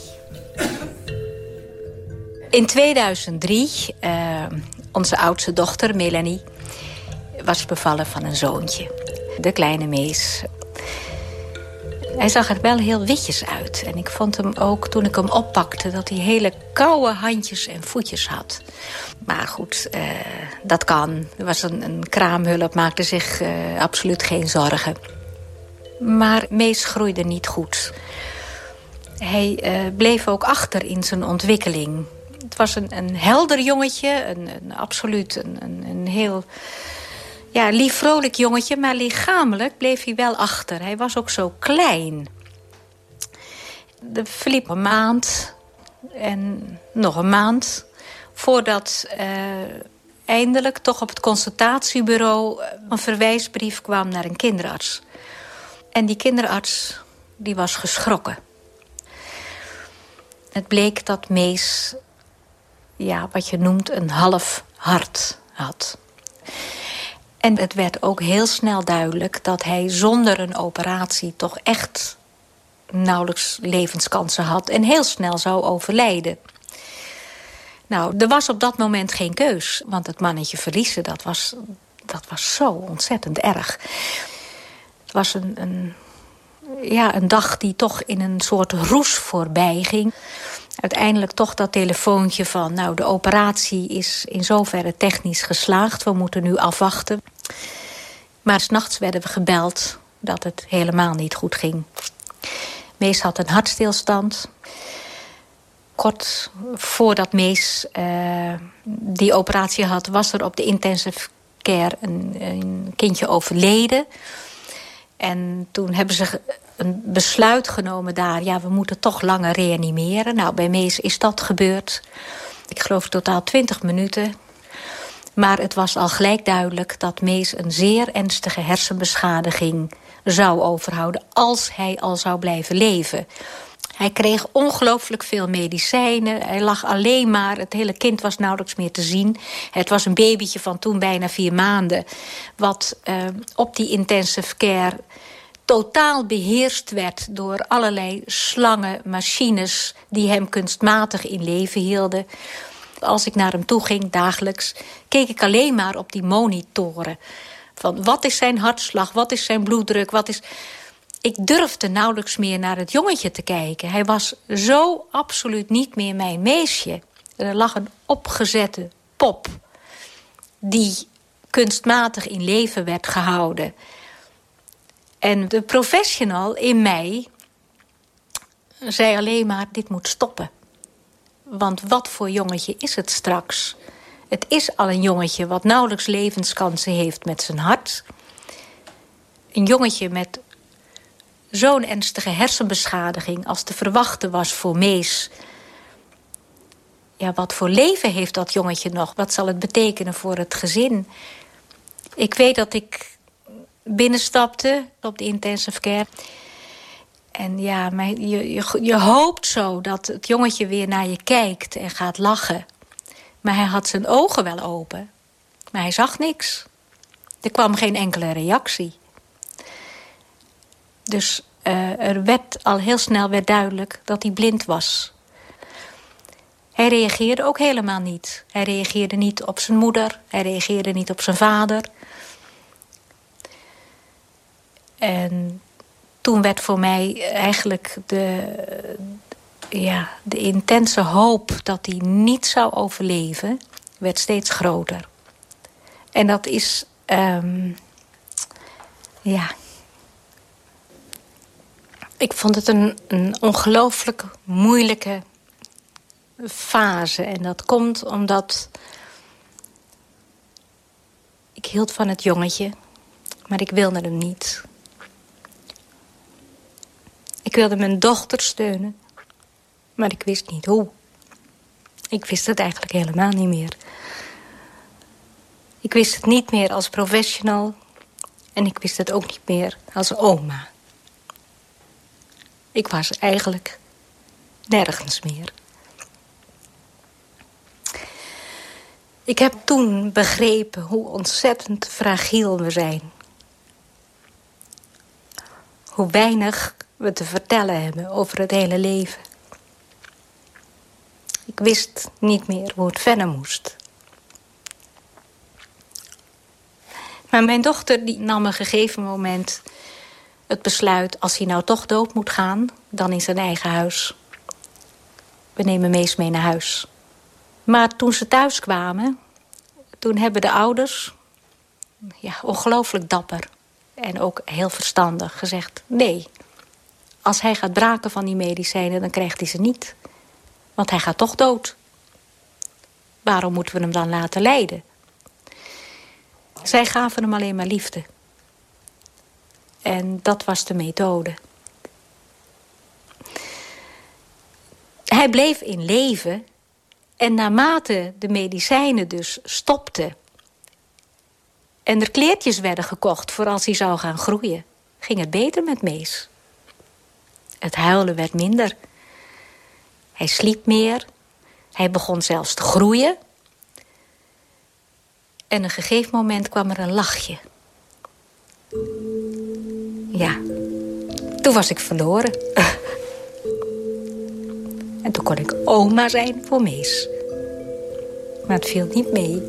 In 2003, onze oudste dochter, Melanie, was bevallen van een zoontje. De kleine Mees. Hij zag er wel heel witjes uit. En ik vond hem ook, toen ik hem oppakte, dat hij hele koude handjes en voetjes had. Maar goed, dat kan. Er was een kraamhulp, maakte zich absoluut geen zorgen. Maar Mees groeide niet goed. Hij bleef ook achter in zijn ontwikkeling. Het was een helder jongetje, absoluut een heel lief, vrolijk jongetje. Maar lichamelijk bleef hij wel achter. Hij was ook zo klein. Er verliep een maand en nog een maand voordat eindelijk toch op het consultatiebureau een verwijsbrief kwam naar een kinderarts. En die kinderarts die was geschrokken. Het bleek dat Mees, wat je noemt een half hart had. En het werd ook heel snel duidelijk dat hij zonder een operatie toch echt nauwelijks levenskansen had en heel snel zou overlijden. Nou, er was op dat moment geen keus, want het mannetje verliezen, dat was zo ontzettend erg. Het was een dag die toch in een soort roes voorbij ging. Uiteindelijk toch dat telefoontje van, de operatie is in zoverre technisch geslaagd. We moeten nu afwachten. Maar 's nachts werden we gebeld dat het helemaal niet goed ging. Mees had een hartstilstand. Kort voordat Mees die operatie had, was er op de intensive care een kindje overleden. En toen hebben ze een besluit genomen daar. Ja, we moeten toch langer reanimeren. Nou, bij Mees is dat gebeurd. Ik geloof totaal 20 minuten. Maar het was al gelijk duidelijk dat Mees een zeer ernstige hersenbeschadiging zou overhouden als hij al zou blijven leven. Hij kreeg ongelooflijk veel medicijnen. Hij lag alleen maar. Het hele kind was nauwelijks meer te zien. Het was een babytje van toen bijna 4 maanden. Wat op die intensive care totaal beheerst werd door allerlei slangen, machines die hem kunstmatig in leven hielden. Als ik naar hem toe ging, dagelijks, keek ik alleen maar op die monitoren. Van wat is zijn hartslag, wat is zijn bloeddruk, wat is... Ik durfde nauwelijks meer naar het jongetje te kijken. Hij was zo absoluut niet meer mijn Meesje. Er lag een opgezette pop die kunstmatig in leven werd gehouden. En de professional in mij zei alleen maar, dit moet stoppen. Want wat voor jongetje is het straks? Het is al een jongetje wat nauwelijks levenskansen heeft met zijn hart. Een jongetje met zo'n ernstige hersenbeschadiging als te verwachten was voor Mees. Ja, wat voor leven heeft dat jongetje nog? Wat zal het betekenen voor het gezin? Ik weet dat ik binnenstapte op de intensive care. En ja, maar je hoopt zo dat het jongetje weer naar je kijkt en gaat lachen. Maar hij had zijn ogen wel open. Maar hij zag niks. Er kwam geen enkele reactie. Dus er werd al heel snel duidelijk dat hij blind was. Hij reageerde ook helemaal niet. Hij reageerde niet op zijn moeder. Hij reageerde niet op zijn vader. En toen werd voor mij eigenlijk de intense hoop dat hij niet zou overleven, werd steeds groter. En dat is, ik vond het een ongelooflijk moeilijke fase. En dat komt omdat ik hield van het jongetje, maar ik wilde hem niet. Ik wilde mijn dochter steunen, maar ik wist niet hoe. Ik wist het eigenlijk helemaal niet meer. Ik wist het niet meer als professional. En ik wist het ook niet meer als oma. Ik was eigenlijk nergens meer. Ik heb toen begrepen hoe ontzettend fragiel we zijn. Hoe weinig we te vertellen hebben over het hele leven. Ik wist niet meer hoe het verder moest. Maar mijn dochter die nam een gegeven moment het besluit... als hij nou toch dood moet gaan, dan in zijn eigen huis. We nemen Mees mee naar huis. Maar toen ze thuis kwamen, toen hebben de ouders... ongelooflijk dapper en ook heel verstandig gezegd... nee, als hij gaat braken van die medicijnen, dan krijgt hij ze niet. Want hij gaat toch dood. Waarom moeten we hem dan laten lijden? Zij gaven hem alleen maar liefde. En dat was de methode. Hij bleef in leven. En naarmate de medicijnen dus stopten... en er kleertjes werden gekocht voor als hij zou gaan groeien... ging het beter met Mees. Het huilen werd minder. Hij sliep meer. Hij begon zelfs te groeien. En op een gegeven moment kwam er een lachje. Ja, toen was ik verloren. En toen kon ik oma zijn voor Mees. Maar het viel niet mee.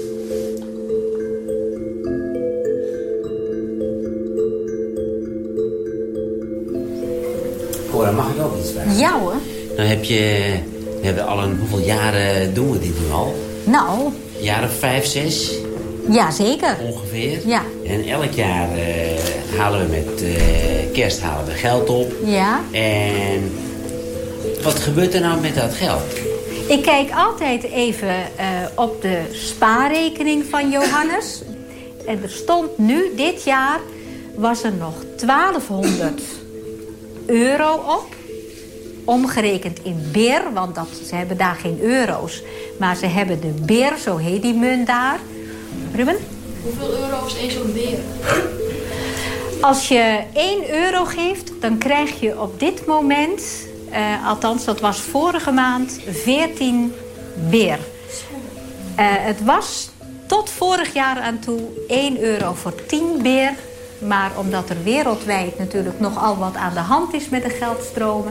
Cora, mag ik ook iets vragen? Ja hoor. Nou we hebben al hoeveel jaren doen we dit nu al? Nou... Jaren 5, 6? Ja, zeker. Ongeveer? Ja. En elk jaar halen we met kerst geld op. Ja. En wat gebeurt er nou met dat geld? Ik kijk altijd even op de spaarrekening van Johannes. En er stond nu, dit jaar, was er nog 1200 euro op. Omgerekend in beer, want ze hebben daar geen euro's. Maar ze hebben de beer, zo heet die munt daar. Ruben? Hoeveel euro is één zo'n beer? Als je 1 euro geeft, dan krijg je op dit moment... althans, dat was vorige maand, 14 beer. Het was tot vorig jaar aan toe 1 euro voor 10 beer. Maar omdat er wereldwijd natuurlijk nogal wat aan de hand is met de geldstromen...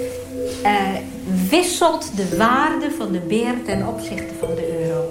wisselt de waarde van de beer ten opzichte van de euro.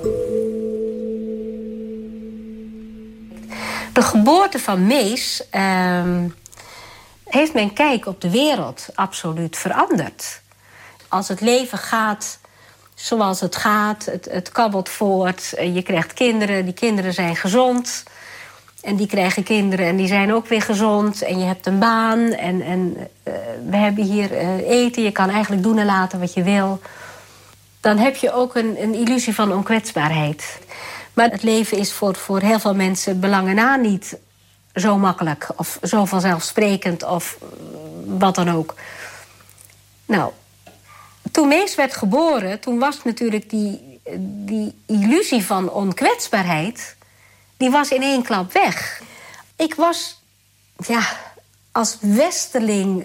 De geboorte van Mees heeft mijn kijk op de wereld absoluut veranderd. Als het leven gaat zoals het gaat, het kabbelt voort... je krijgt kinderen, die kinderen zijn gezond... En die krijgen kinderen en die zijn ook weer gezond. En je hebt een baan en we hebben hier eten. Je kan eigenlijk doen en laten wat je wil. Dan heb je ook een illusie van onkwetsbaarheid. Maar het leven is voor heel veel mensen belangen na niet zo makkelijk. Of zo vanzelfsprekend of wat dan ook. Nou, toen Mees werd geboren, toen was natuurlijk die illusie van onkwetsbaarheid... die was in 1 klap weg. Ik was als westerling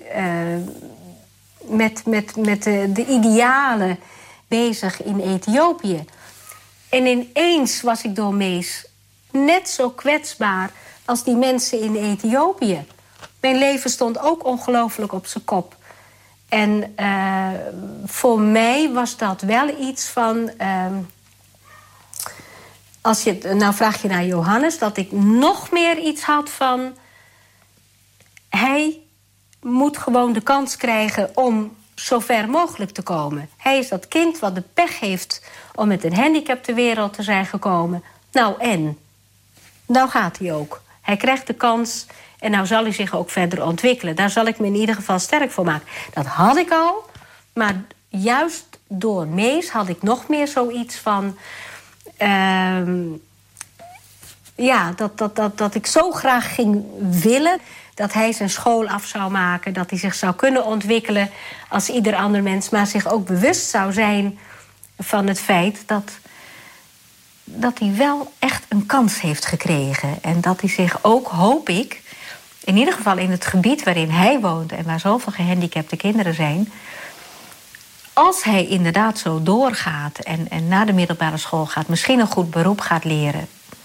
met de idealen bezig in Ethiopië. En ineens was ik door Mees net zo kwetsbaar als die mensen in Ethiopië. Mijn leven stond ook ongelooflijk op zijn kop. En voor mij was dat wel iets van... nou vraag je naar Johannes, dat ik nog meer iets had van... hij moet gewoon de kans krijgen om zo ver mogelijk te komen. Hij is dat kind wat de pech heeft om met een handicap ter wereld te zijn gekomen. Nou en? Nou gaat hij ook. Hij krijgt de kans en nou zal hij zich ook verder ontwikkelen. Daar zal ik me in ieder geval sterk voor maken. Dat had ik al, maar juist door Mees had ik nog meer zoiets van... dat ik zo graag ging willen dat hij zijn school af zou maken... dat hij zich zou kunnen ontwikkelen als ieder ander mens... maar zich ook bewust zou zijn van het feit dat hij wel echt een kans heeft gekregen. En dat hij zich ook, hoop ik, in ieder geval in het gebied waarin hij woont en waar zoveel gehandicapte kinderen zijn, als hij inderdaad zo doorgaat en na de middelbare school gaat, misschien een goed beroep gaat leren,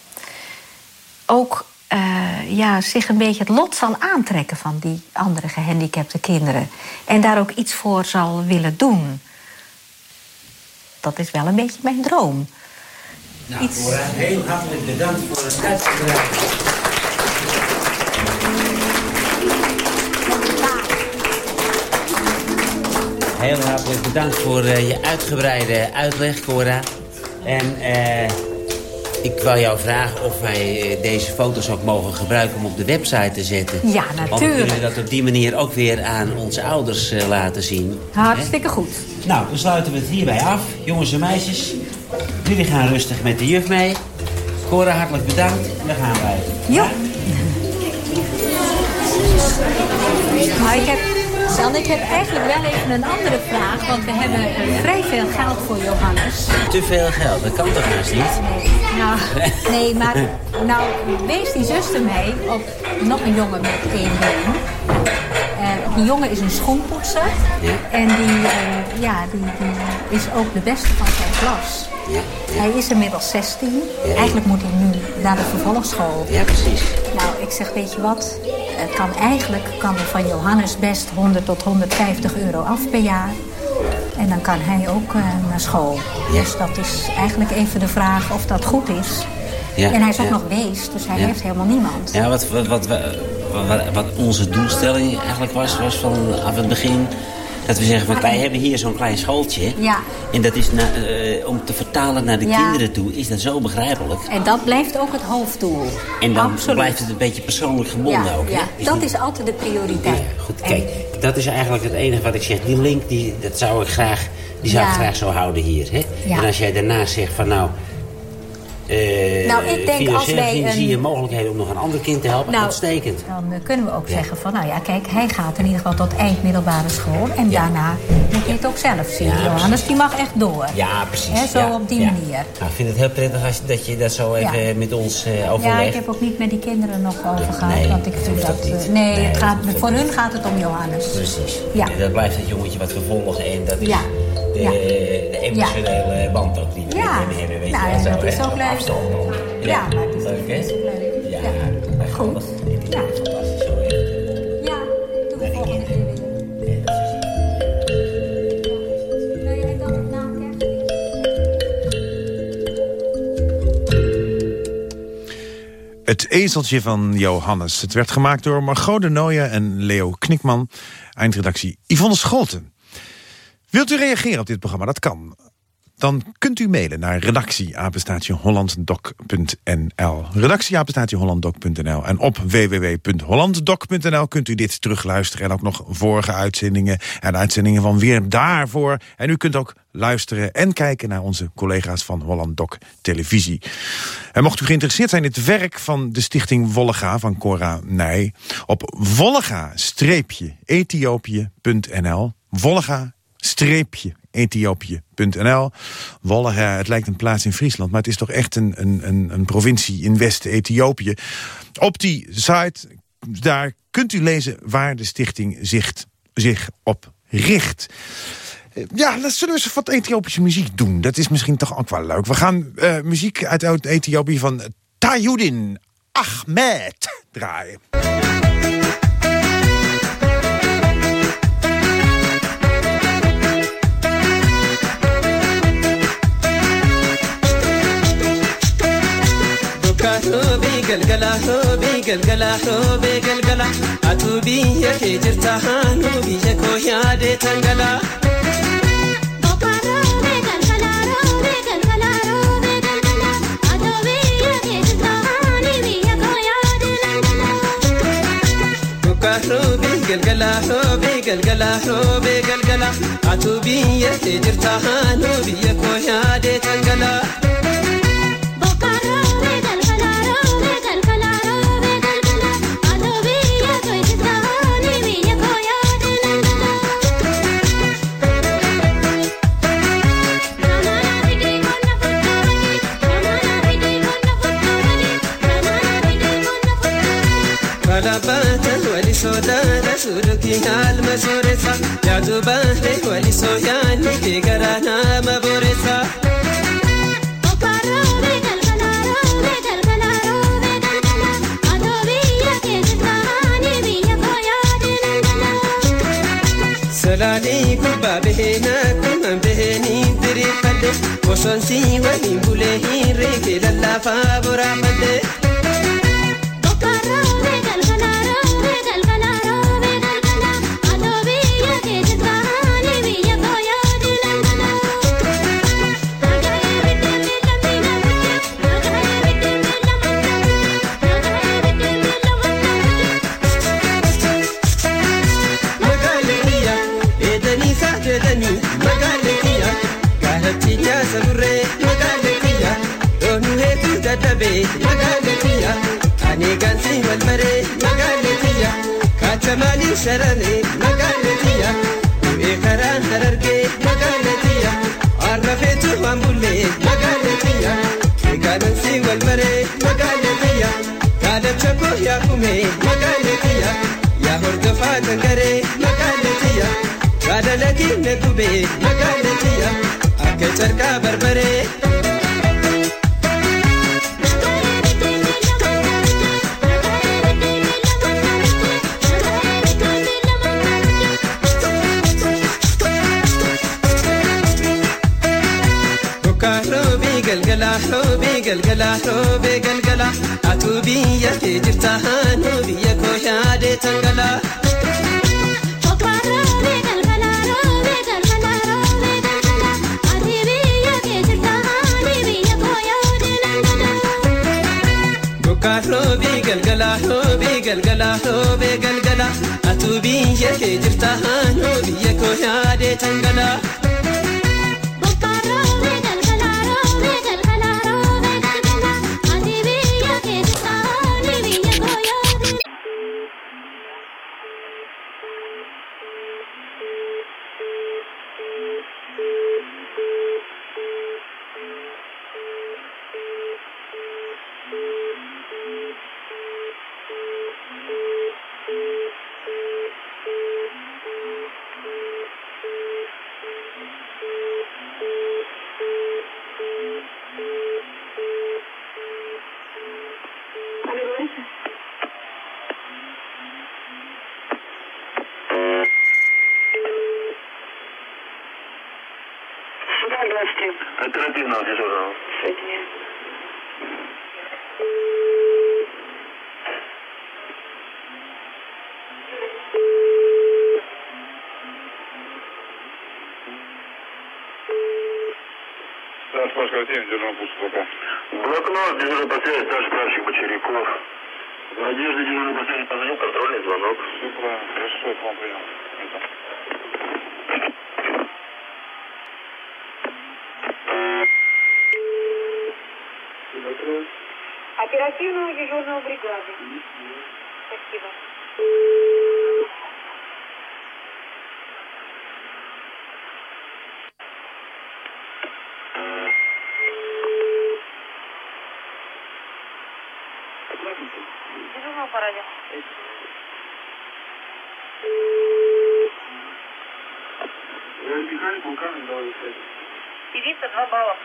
ook zich een beetje het lot zal aantrekken van die andere gehandicapte kinderen. En daar ook iets voor zal willen doen. Dat is wel een beetje mijn droom. Nou, Cora, heel hartelijk bedankt voor het uitgebreide. Heel hartelijk bedankt voor je uitgebreide uitleg, Cora. En ik wil jou vragen of wij deze foto's ook mogen gebruiken om op de website te zetten. Ja, natuurlijk. Want we kunnen dat op die manier ook weer aan onze ouders laten zien. Hartstikke goed. Nou, dan sluiten we het hierbij af. Jongens en meisjes, jullie gaan rustig met de juf mee. Cora, hartelijk bedankt. En dan gaan wij. Ja. Maar ik heb eigenlijk wel even een andere vraag. Want we hebben vrij veel geld voor Johannes. Te veel geld, dat kan toch haast niet? Nee, maar wees die zuster mee op nog een jongen met 1 been. Die jongen is een schoenpoetser. Ja. En die is ook de beste van zijn klas. Ja. Hij is inmiddels 16. Ja. Eigenlijk moet hij nu naar de vervolgschool. Ja, precies. Nou, ik zeg, weet je wat? Kan er van Johannes best 100 tot 150 euro af per jaar. En dan kan hij ook naar school. Ja. Dus dat is eigenlijk even de vraag of dat goed is. Ja. En hij is ook nog wees, dus hij heeft helemaal niemand. Ja, wat onze doelstelling eigenlijk was vanaf het begin, dat we zeggen, van, wij hebben hier zo'n klein schooltje. Ja. En dat is om te vertalen naar de kinderen toe, is dat zo begrijpelijk. En dat blijft ook het hoofddoel. En dan blijft het een beetje persoonlijk gebonden ook. Ja, dus dat is altijd de prioriteit. Ja, goed, kijk, dat is eigenlijk het enige wat ik zeg. Die link, dat zou ik graag zo houden hier. Hè? Ja. En als jij daarna zegt van ik denk als wij zie je mogelijkheden om nog een ander kind te helpen, uitstekend. Dan kunnen we ook zeggen van, kijk, hij gaat in ieder geval tot eind middelbare school. En daarna moet je het ook zelf zien. Ja, Johannes, die mag echt door. Ja, precies. Zo op die manier. Nou, ik vind het heel prettig dat je dat zo even met ons overlegt. Ja, ik heb ook niet met die kinderen nog over gehad. Want ik vind dat voor hun gaat het om Johannes. Precies. Ja. En dat blijft het jongetje wat vervolgen. En dat is de emotionele band ook die we hebben. Weet je, dat is ook leuk. Ja, maar het is leuk, hè? Ja, goed. Ja, fantastisch zo. Ja, doe de volgende keer weer. Wil jij dan na Het ezeltje van Johannes. Het werd gemaakt door Margot de Nooijen en Leo Knikman. Eindredactie Yvonne Scholten. Wilt u reageren op dit programma? Dat kan. Dan kunt u mailen naar redactie@hollanddoc.nl. Redactie@hollanddoc.nl. En op www.hollanddoc.nl kunt u dit terugluisteren. En ook nog vorige uitzendingen en uitzendingen van weer daarvoor. En u kunt ook luisteren en kijken naar onze collega's van Holland Doc Televisie. En mocht u geïnteresseerd zijn in het werk van de stichting Wollega van Cora Nij, op wollega-ethiopië.nl. Wollega-Ethiopië.nl. Wollega, het lijkt een plaats in Friesland, maar het is toch echt een provincie in West-Ethiopië. Op die site, daar kunt u lezen waar de stichting zich op richt. Ja, dan zullen we eens wat Ethiopische muziek doen. Dat is misschien toch ook wel leuk. We gaan muziek uit Ethiopië van Tajuddin Ahmed draaien. galgala robe galgala robe galgala atubi yake jirta hanu biye ko yade tangala galgala robe galgala robe galgala atubi yake jirta hanu biye ko yade tangala Balabata wali sodana suruki alma soresa Yadu bahre wali soyani kegarana maboresa Salani kuba behena kuman beheni diri pade Osonsi wali bule hiri kila la favora pade Magaletia sabure magaletia donu hetu dadabe magaletia anigansi walmare magaletia katamani sharane magaletia ekara hararge magaletia arrafetu mambulle magaletia egansi walmare magaletia kadachako yakume magaletia ya hordofa tangare magaletia kadalaki nekube magaletia Kecerka berbere Robi galgala robi galgala atubi yake jirta hanu biya ko yade tangala Robi galgala atubi yake jirta hanu biya ko yade tangala Оперативного дежурного. Соединяю. Спасибо, дежурный пустока. Блокнот, дежурный последний, старший прапорщик Бочаряков. В надежде дежурный последний позвонил, контрольный звонок. Все правильно, хорошо, я к вам принял. Оперативного дежурного бригады. Спасибо. Дежурного по радио. Механик, полковник, давай искать. Певица 2 балла.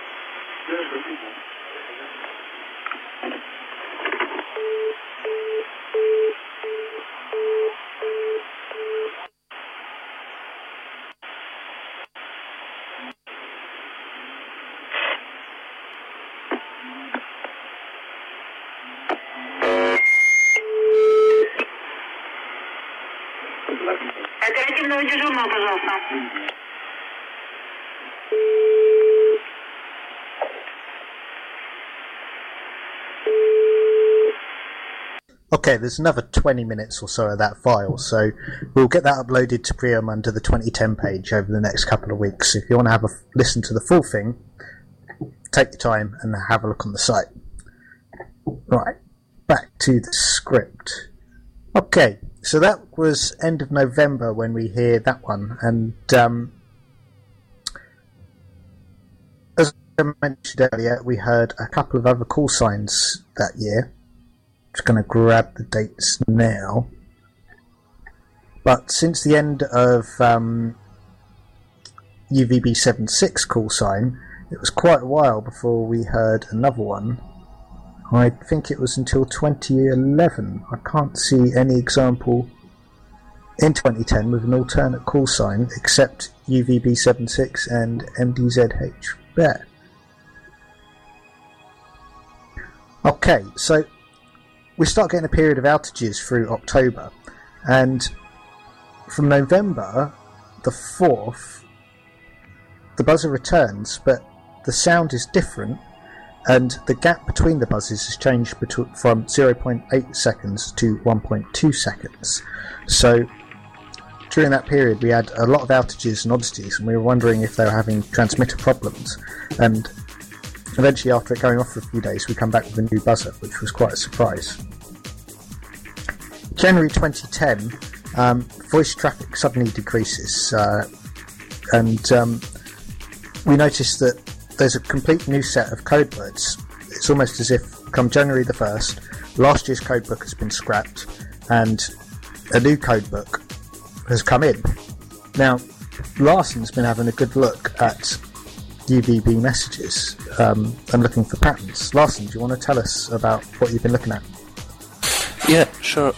Оперативного дежурного, пожалуйста. Okay, there's another 20 minutes or so of that file, so we'll get that uploaded to Priam under the 2010 page over the next couple of weeks. If you want to have a listen to the full thing, take your time and have a look on the site. Right, back to the script. Okay, so that was end of November when we hear that one, and as I mentioned earlier, we heard a couple of other call signs that year. just going to grab the dates now. But since the end of UVB76 call sign, it was quite a while before we heard another one. I think it was until 2011. I can't see any example in 2010 with an alternate call sign except UVB76 and MDZH there. Okay, so we start getting a period of outages through October, and from November the 4th, the buzzer returns, but the sound is different, and the gap between the buzzes has changed from 0.8 seconds to 1.2 seconds. So during that period we had a lot of outages and oddities, and we were wondering if they were having transmitter problems, and eventually after it going off for a few days we come back with a new buzzer, which was quite a surprise. January 2010, voice traffic suddenly decreases, and we noticed that there's a complete new set of code words. It's almost as if come January the 1st, last year's codebook has been scrapped and a new codebook has come in. Now, Larson's been having a good look at UVB messages and looking for patterns. Larson, do you want to tell us about what you've been looking at? Yeah, sure.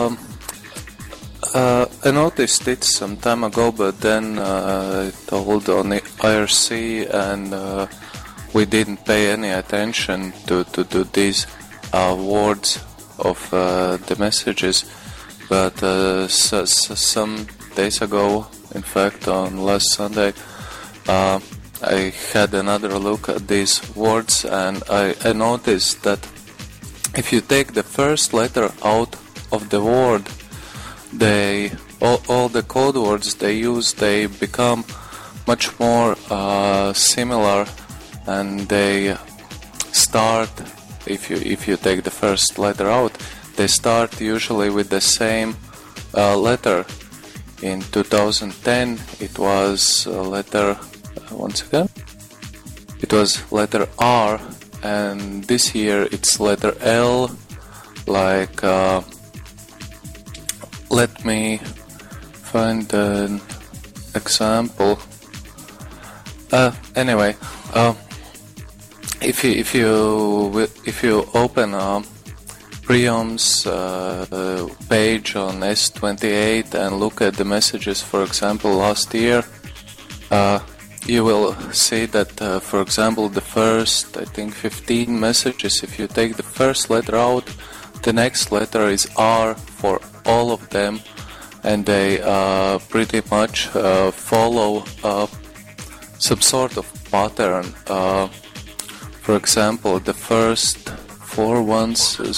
I noticed it some time ago, but then I told on the IRC, and we didn't pay any attention to these words of the messages. But some days ago, in fact on last Sunday, I had another look at these words, and I noticed that if you take the first letter out of the word, all the code words they use, they become much more similar, and they start, if you take the first letter out, they start usually with the same letter. In 2010 it was letter, once again, it was letter R, and this year it's letter L, like let me find an example. Anyway, if you open Priom's page on S28 and look at the messages, for example, last year, you will see that, for example, the first, I think, 15 messages, if you take the first letter out, the next letter is R for all of them, and they pretty much follow some sort of pattern. For example, the first 4 ones is...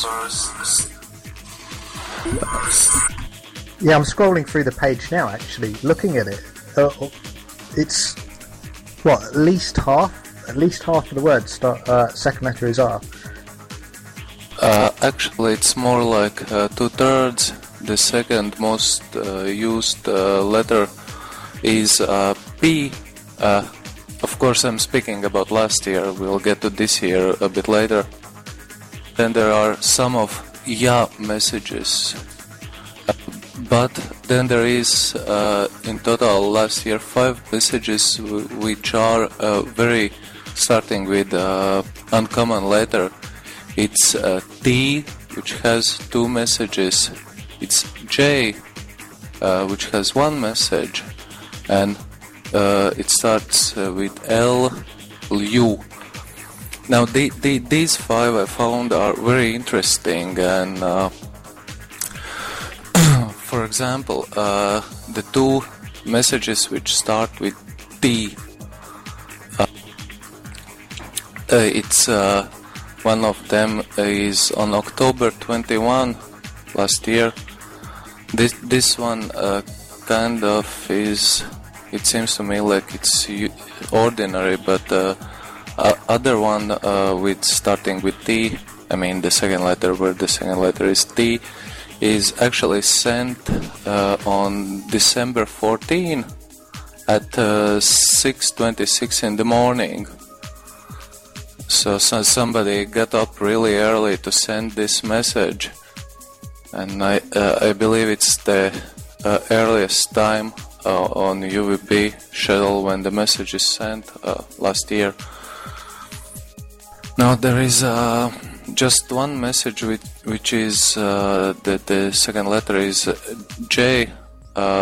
Yeah, I'm scrolling through the page now, actually, looking at it. It's, what, at least half of the words second letter is R. Actually, it's more like 2/3. The second most used letter is P. Of course, I'm speaking about last year. We'll get to this year a bit later. Then there are some of Ya messages. But then there is, in total, last year, 5 messages which are very starting with uncommon letter. It's T, which has 2 messages. It's J, which has 1 message. And it starts with L, U. Now, these 5 I found are very interesting, and for example, the 2 messages which start with T, it's one of them is on October 21 last year. This one kind of is, it seems to me like it's ordinary, but other one with starting with T, I mean the second letter, where the second letter is T, is actually sent on December 14 at 6:26 in the morning. So somebody got up really early to send this message, and I believe it's the earliest time on UVB shuttle when the message is sent last year. Now there is just one message which is the second letter is J.